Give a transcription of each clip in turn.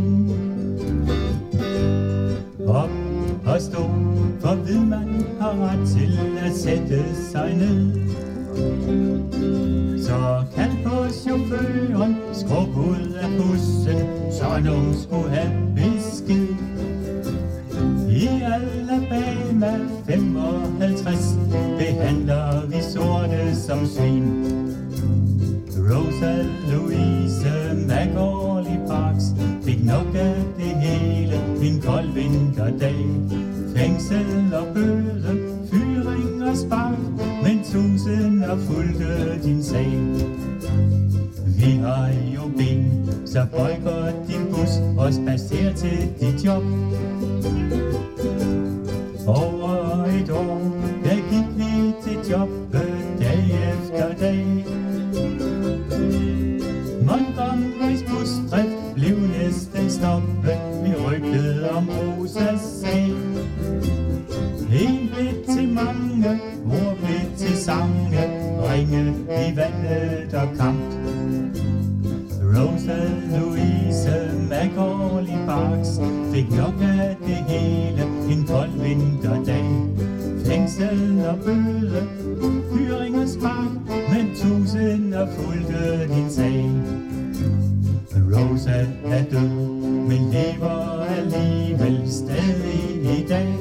Op og stå, for ved man har ret til at sætte sig ned. Så kald på chaufføren, skrub ud af bussen, så nogen skulle have besked. I Alabama 55 behandler vi sorte som svin. Rosa Louise Macaulay Parks fik nok af det hele en kold vinterdag. Fængsel og bøde, fyring og spark, men tusinder fulgte din sag. Vi har jo ben, så boykot din bus og spacer til dit job. Over et år, der gik vi til jobbet dag efter dag. Montgomerys busdrift blev næsten stoppet. Vi rygtede om Rosas sag. En blev til mange, ord blev til sange, ringe i vandet og kamp. Rosa Louise Macaulay Parks fik nok af det hele en kold vinterdag. Fængsel og bøde, fyring og spark, men tusinder fulgte din sag. Rosa er død, men lever alligevel stadig i dag.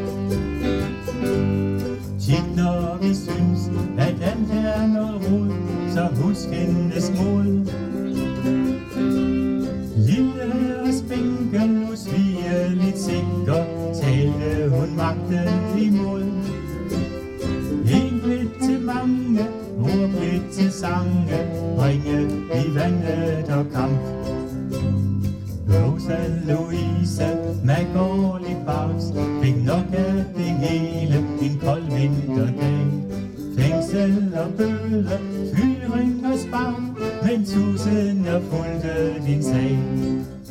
Tit når vi synes, at alt er noget rod, så husk hendes mod. Lille og spinkel, usvigeligt sikker, talte hun magten imod. En blev til mange, ord blev til sange, ringe i vandet og kamp. Rosa Louise Macaulay Parks fik nok af det hele en kold vinterdag. Fængsel og bøde, fyring og spark, men tusinder fulgte din sag.